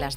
las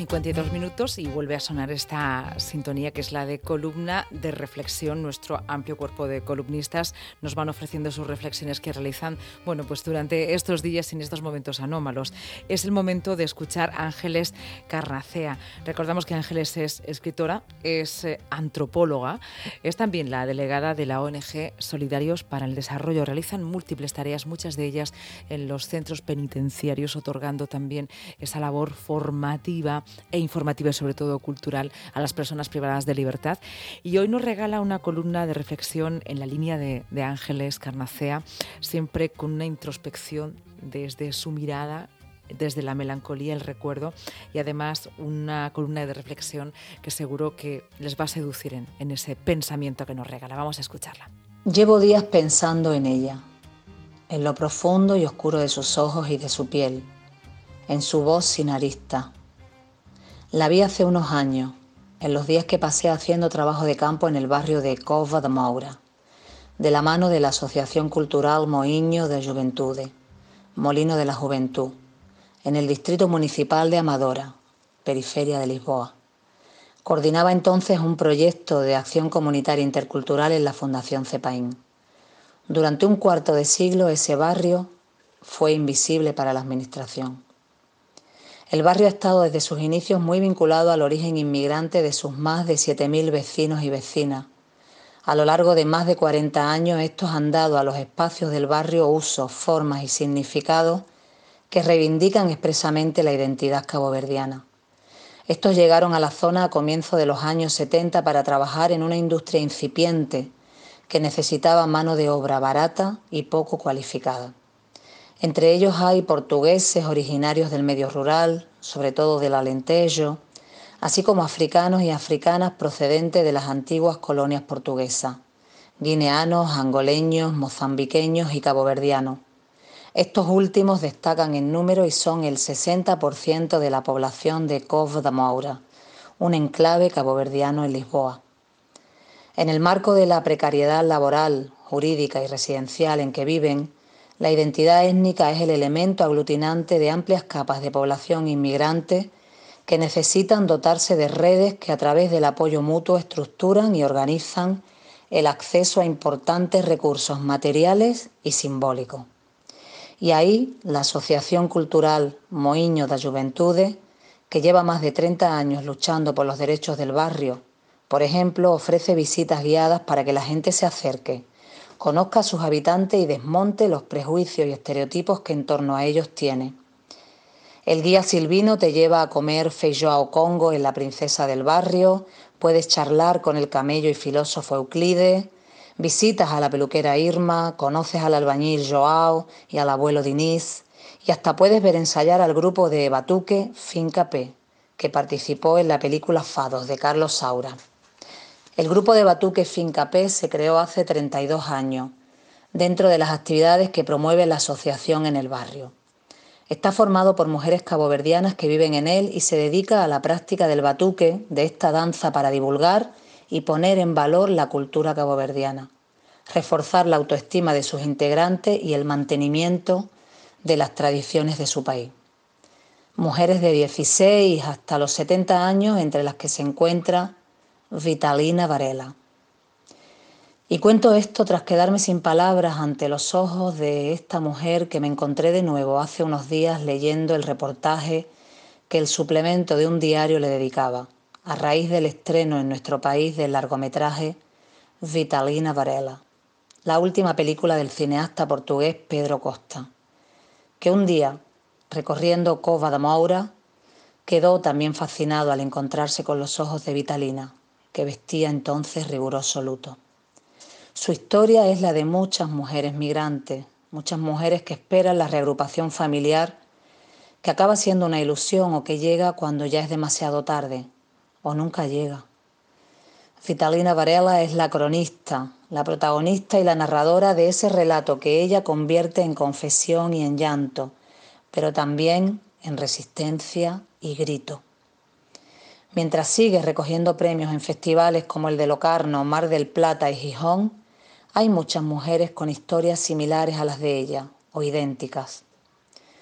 10:52 y vuelve a sonar esta sintonía que es la de columna de reflexión. Nuestro amplio cuerpo de columnistas nos van ofreciendo sus reflexiones que realizan, pues durante estos días y en estos momentos anómalos. Es el momento de escuchar a Ángeles Carnacea. Recordamos que Ángeles es escritora, es antropóloga, es también la delegada de la ONG Solidarios para el Desarrollo. Realizan múltiples tareas, muchas de ellas en los centros penitenciarios, otorgando también esa labor formativa e informativa y sobre todo cultural a las personas privadas de libertad. Y hoy nos regala una columna de reflexión en la línea de Ángeles Carnacea, siempre con una introspección desde su mirada, desde la melancolía, el recuerdo, y además una columna de reflexión que seguro que les va a seducir en ese pensamiento que nos regala. Vamos a escucharla. Llevo días pensando en ella, en lo profundo y oscuro de sus ojos y de su piel, en su voz sin arista. La vi hace unos años, en los días que pasé haciendo trabajo de campo en el barrio de Cova da Moura, de la mano de la Asociación Cultural Moinho da Juventude, Molino de la Juventud, en el distrito municipal de Amadora, periferia de Lisboa. Coordinaba entonces un proyecto de acción comunitaria intercultural en la Fundación CEPAIN. Durante un cuarto de siglo ese barrio fue invisible para la administración. El barrio ha estado desde sus inicios muy vinculado al origen inmigrante de sus más de 7.000 vecinos y vecinas. A lo largo de más de 40 años estos han dado a los espacios del barrio usos, formas y significados que reivindican expresamente la identidad caboverdiana. Estos llegaron a la zona a comienzos de los años 70 para trabajar en una industria incipiente que necesitaba mano de obra barata y poco cualificada. Entre ellos hay portugueses originarios del medio rural, sobre todo del Alentejo, así como africanos y africanas procedentes de las antiguas colonias portuguesas, guineanos, angoleños, mozambiqueños y caboverdianos. Estos últimos destacan en número y son el 60% de la población de Cova da Moura, un enclave caboverdiano en Lisboa. En el marco de la precariedad laboral, jurídica y residencial en que viven, la identidad étnica es el elemento aglutinante de amplias capas de población inmigrante que necesitan dotarse de redes que a través del apoyo mutuo estructuran y organizan el acceso a importantes recursos materiales y simbólicos. Y ahí la Asociación Cultural Moinho da Juventude, que lleva más de 30 años luchando por los derechos del barrio, por ejemplo, ofrece visitas guiadas para que la gente se acerque, conozca a sus habitantes y desmonte los prejuicios y estereotipos que en torno a ellos tiene. El guía Silvino te lleva a comer feijoao congo en La Princesa del Barrio, puedes charlar con el camello y filósofo Euclides, visitas a la peluquera Irma, conoces al albañil Joao y al abuelo Diniz, y hasta puedes ver ensayar al grupo de Batuque Finca P, que participó en la película Fados de Carlos Saura. El grupo de Batuque Finca P se creó hace 32 años, dentro de las actividades que promueve la asociación en el barrio. Está formado por mujeres caboverdianas que viven en él y se dedica a la práctica del batuque, de esta danza para divulgar y poner en valor la cultura caboverdiana, reforzar la autoestima de sus integrantes y el mantenimiento de las tradiciones de su país. Mujeres de 16 hasta los 70 años, entre las que se encuentra Vitalina Varela. Y cuento esto tras quedarme sin palabras ante los ojos de esta mujer que me encontré de nuevo hace unos días leyendo el reportaje que el suplemento de un diario le dedicaba, a raíz del estreno en nuestro país del largometraje Vitalina Varela, la última película del cineasta portugués Pedro Costa, que un día, recorriendo Cova da Moura, quedó también fascinado al encontrarse con los ojos de Vitalina, que vestía entonces riguroso luto. Su historia es la de muchas mujeres migrantes, muchas mujeres que esperan la reagrupación familiar, que acaba siendo una ilusión o que llega cuando ya es demasiado tarde, o nunca llega. Vitalina Varela es la cronista, la protagonista y la narradora de ese relato que ella convierte en confesión y en llanto, pero también en resistencia y grito. Mientras sigue recogiendo premios en festivales como el de Locarno, Mar del Plata y Gijón, hay muchas mujeres con historias similares a las de ella, o idénticas.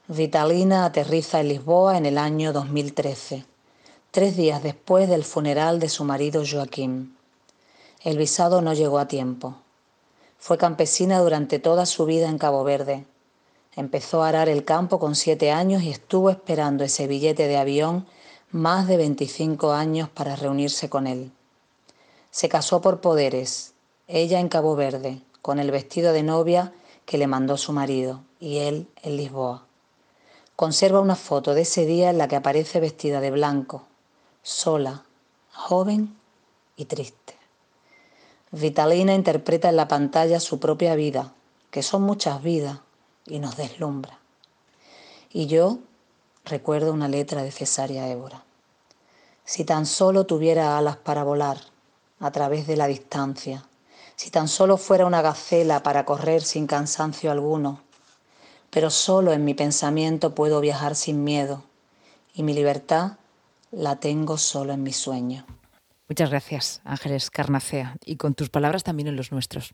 Vitalina aterriza en Lisboa en el año 2013, 3 días después del funeral de su marido Joaquim. El visado no llegó a tiempo. Fue campesina durante toda su vida en Cabo Verde. Empezó a arar el campo con 7 años y estuvo esperando ese billete de avión más de 25 años para reunirse con él. Se casó por poderes, ella en Cabo Verde, con el vestido de novia que le mandó su marido, y él en Lisboa. Conserva una foto de ese día en la que aparece vestida de blanco, sola, joven y triste. Vitalina interpreta en la pantalla su propia vida, que son muchas vidas, y nos deslumbra. Y yo recuerdo una letra de Cesárea Évora. Si tan solo tuviera alas para volar a través de la distancia, si tan solo fuera una gacela para correr sin cansancio alguno, pero solo en mi pensamiento puedo viajar sin miedo, y mi libertad la tengo solo en mi sueño. Muchas gracias, Ángeles Carnacea, y con tus palabras también en los nuestros.